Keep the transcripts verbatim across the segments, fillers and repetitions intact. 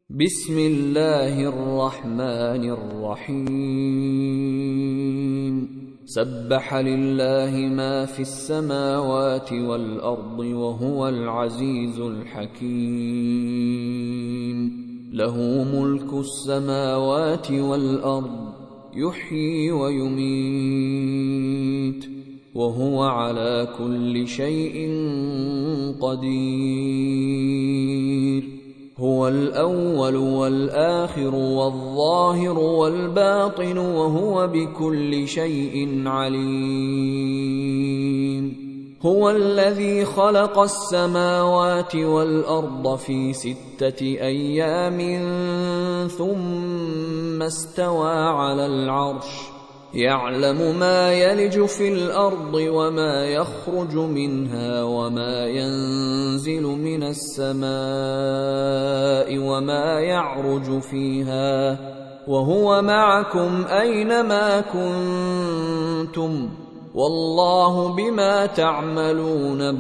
بسم الله الرحمن الرحيم سبح لله ما في السماوات والأرض وهو العزيز الحكيم له ملك السماوات والأرض يحيي ويميت وهو على كل شيء قدير هو الأول والآخر والظاهر والباطن وهو بكل شيء عليم هو الذي خلق السماوات والأرض في ستة أيام ثم استوى على العرش يعلم ما يلج في الأرض وما يخرج منها وما ينزل من السماء وما يعرج فيها وهو معكم أينما كنتم والله بما تعملون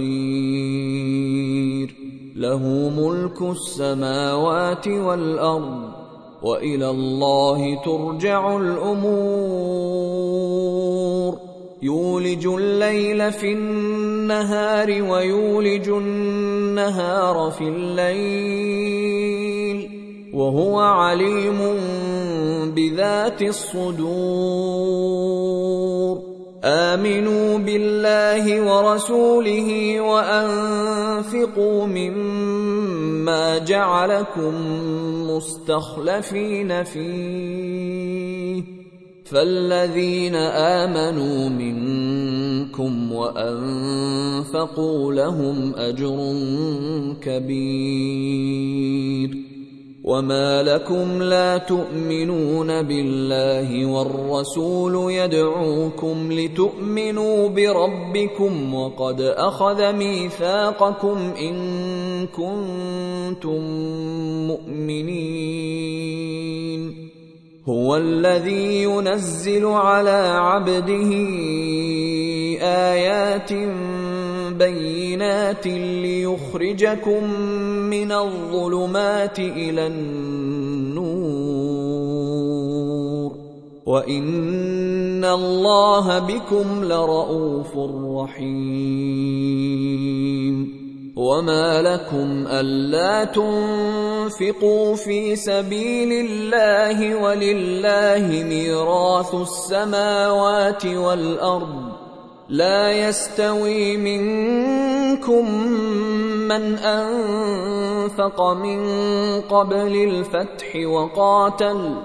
بصير له ملك السماوات والأرض وإلى الله ترجع الأمور يولج الليل في النهار ويولج النهار في الليل وهو عليم بذات الصدور آمنوا بالله ورسوله وأنفقوا مما جعلكم مستخلفين فيه فالذين آمنوا منكم وأنفقوا لهم أجر كبير وما لكم لا تؤمنون بالله والرسول يدعوكم لتؤمنوا بربكم وقد أخذ ميثاقكم إن كنتم مؤمنين هو الذي ينزل على عبده آيات بينات ليخرجكم من الظلمات إلى النور وإن الله بكم لرءوف رحيم وما لكم ألا تنفقوا في سبيل الله ولله ميراث السماوات والأرض لا يستوي منكم من أنفق من قبل الفتح وقاتل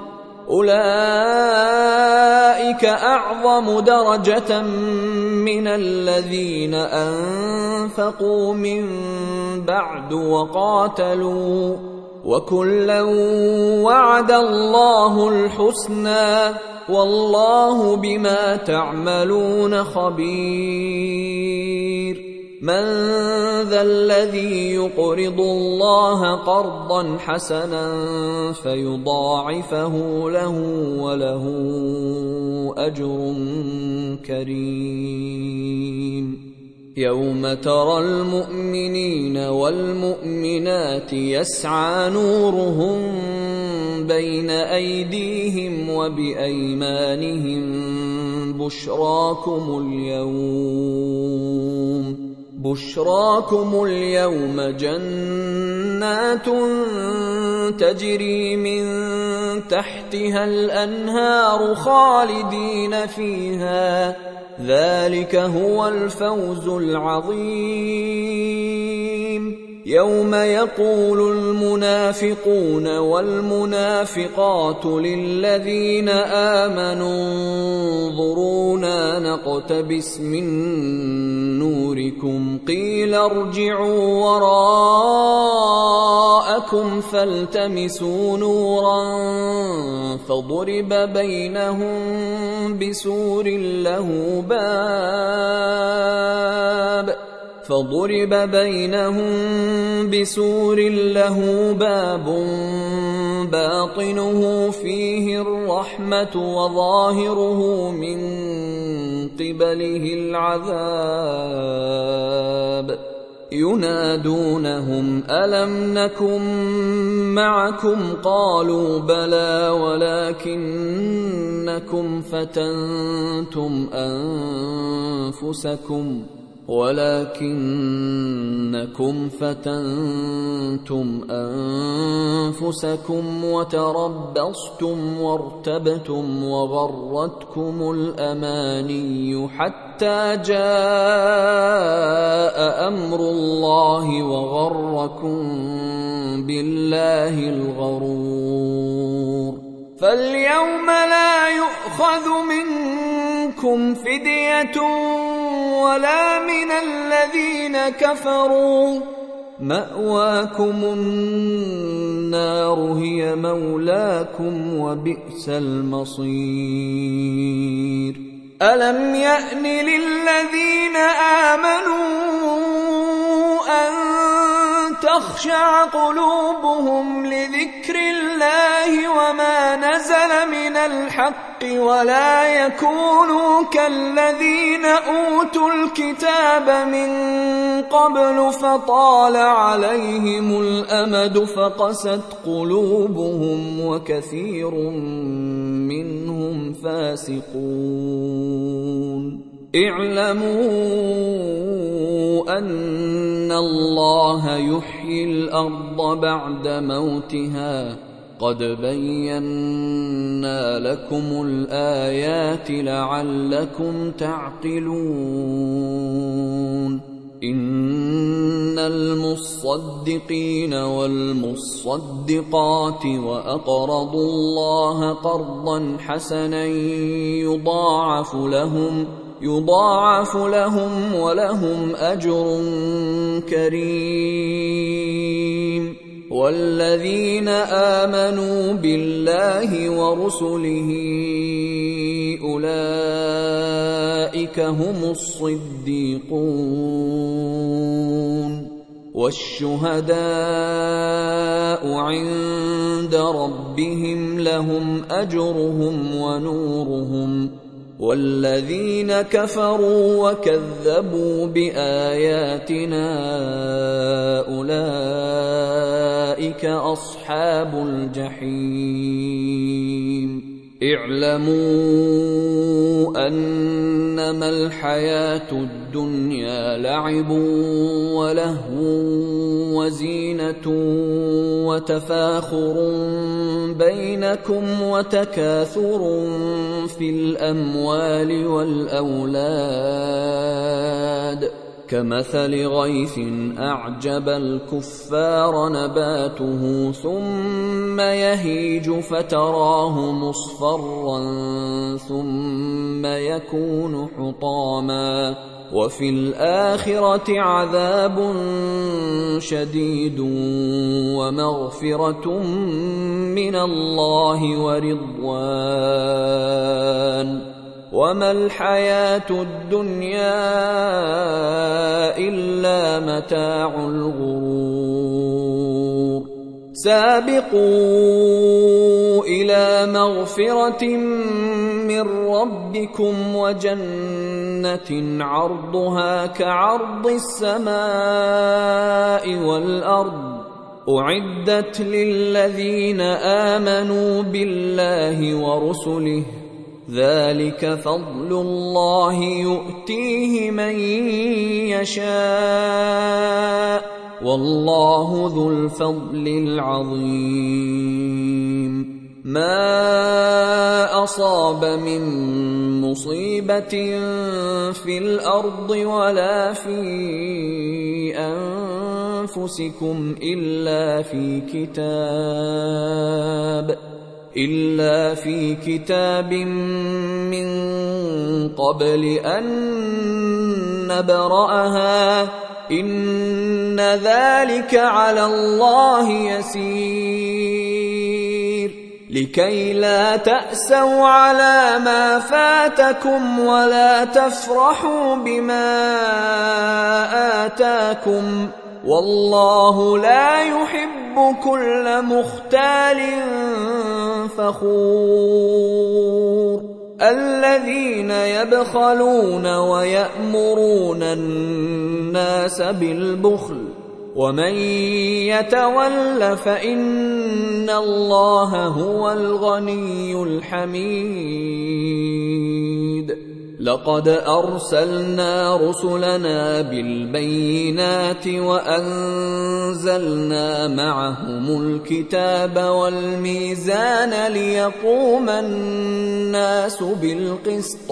أولئك أعظم درجة من الذين أنفقوا من بعد وقاتلوا وكلا وعد الله الحسنى والله بما تعملون خبير من ذا الذي يقرض الله قرضا حسنا فيضاعفه له وله أجر كريم يوم ترى المؤمنين والمؤمنات يسعى نورهم بين أيديهم وبأيمانهم بشراكم اليوم بشراكم اليوم جنات تجري من تحتها الأنهار خالدين فيها ذلك هو الفوز العظيم يوم يقول المنافقون والمنافقات للذين آمنوا انظرونا نقتبس من نوركم قيل ارجعوا وراءكم فالتمسوا نورا فضرب بينهم بسور له باب فضرب بينهم بسور له باب باطنه فيه الرحمة وظاهره من قبله العذاب ينادونهم ألم نكن معكم قالوا بلى ولكنكم فتنتم أنفسكم ولكنكم فتنتم أنفسكم وتربصتم وارتبتم وغرتكم الأماني حتى جاء أمر الله وغركم بالله الغرور فاليوم لا يؤخذ منكم فدية ولا من الذين كفروا مأواكم النار هي مولاكم وبئس المصير ألم يأن للذين آمنوا أن تخشع قلوبهم لذكر الله وما نزل من الحق ولا يكونوا كالذين أوتوا الكتاب من قبل فطال عليهم الأمد فقست قلوبهم وكثير منهم فاسقون اعلموا أن الله يحيي الأرض بعد موتها قد بينا لكم الآيات لعلكم تعقلون إن المصدقين والمصدقات وأقرضوا الله قرضا حسنا يضاعف لهم يضاعف لهم ولهم أجر كريم والذين آمنوا بالله ورسله أولئك هم الصديقون والشهداء عند ربهم لهم أجرهم ونورهم والذين كفروا وكذبوا بآياتنا أولئك أصحاب الجحيم اعلموا أنما الحياة الدنيا لعب ولهو وزينة وتفاخر بينكم وتكاثر في الأموال والأولاد كمثل غيث أعجب الكفار نباته ثم يهيج فتراه مصفرا ثم يكون حطاما وفي الآخرة عذاب شديد ومغفرة من الله ورضوان وما الحياة الدنيا إلا متاع الغرور سابقوا إلى مغفرة من ربكم وجنة عرضها كعرض السماء والأرض أعدت للذين آمنوا بالله ورسله ذلك فضل الله يؤتيه من يشاء والله ذو الفضل العظيم ما أصاب من مصيبة في الأرض ولا في أنفسكم إلا في كتاب إلا في كتاب من قبل أن نبرأها إن ذلك على الله يسير لكي لا تأسوا على ما فاتكم ولا تفرحوا بما آتاكم والله لا يحب كل مختال فخور الذين يبخلون ويأمرون الناس بالبخل ومن يتول فإن الله هو الغني الحميد. لقد أرسلنا رسلنا بالبينات وأنزلنا معهم الكتاب والميزان ليقوم الناس بالقسط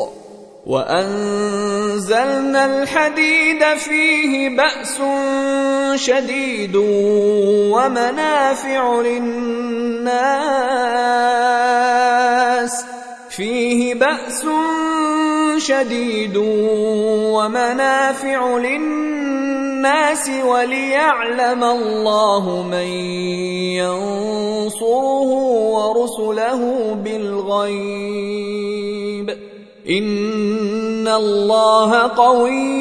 وأنزلنا الحديد فيه بأس شديد ومنافع للناس فيه بأس شديد ومنافع للناس وليعلم الله من ينصره ورسله بالغيب إن الله قوي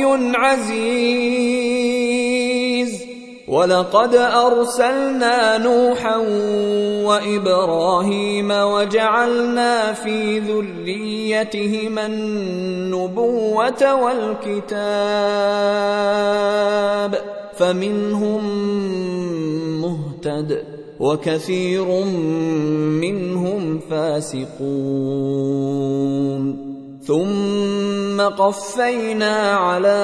عزيز. ولقد أرسلنا نوحا وإبراهيم وجعلنا في ذريتهما النبوة والكتاب فمنهم مهتد وكثير منهم فاسقون. ثم قفينا على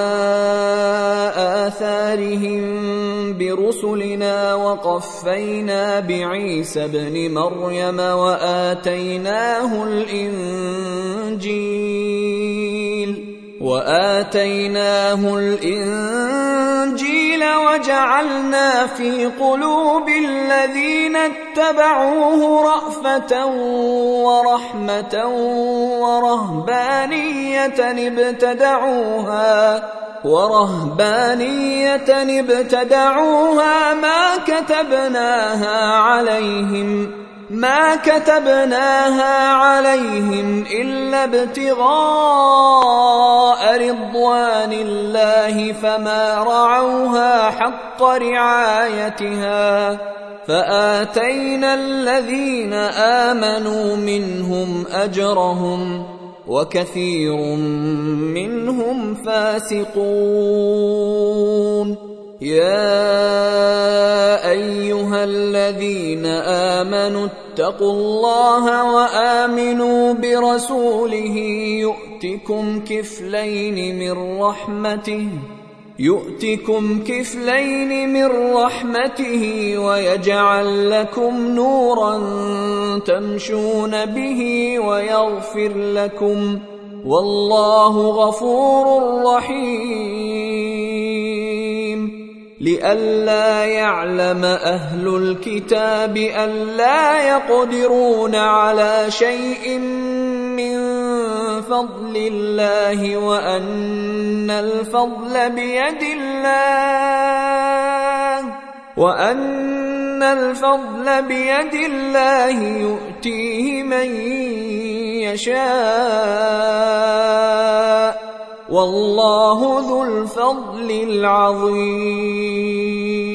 آثارهم برسلنا وقفينا بعيسى ابن مريم وآتيناه الإنجيل وآتيناه الإنجيل وجعلنا في قلوب الذين اتبعوه رأفة ورحمة ورهبانية ابتدعوها ورهبانية ابتدعوها ما كتبناها عليهم ما كتبناها عليهم إلا ابتغاء رضوان الله فما رعوها حق رعايتها فآتينا الذين آمنوا منهم أجرهم وكثير منهم فاسقون. يا أيها الذين آمنوا اتقوا الله وآمنوا برسوله يؤتكم كفلين من رحمته يؤتكم كفلين من رحمته ويجعل لكم نورا تمشون به ويغفر لكم والله غفور رحيم. لئلا يعلم أهل الكتاب ألا يقدرون على شيء من فضل الله وأن الفضل بيد الله وأن الفضل بيد الله يؤتيه من يشاء والله ذو الفضل العظيم.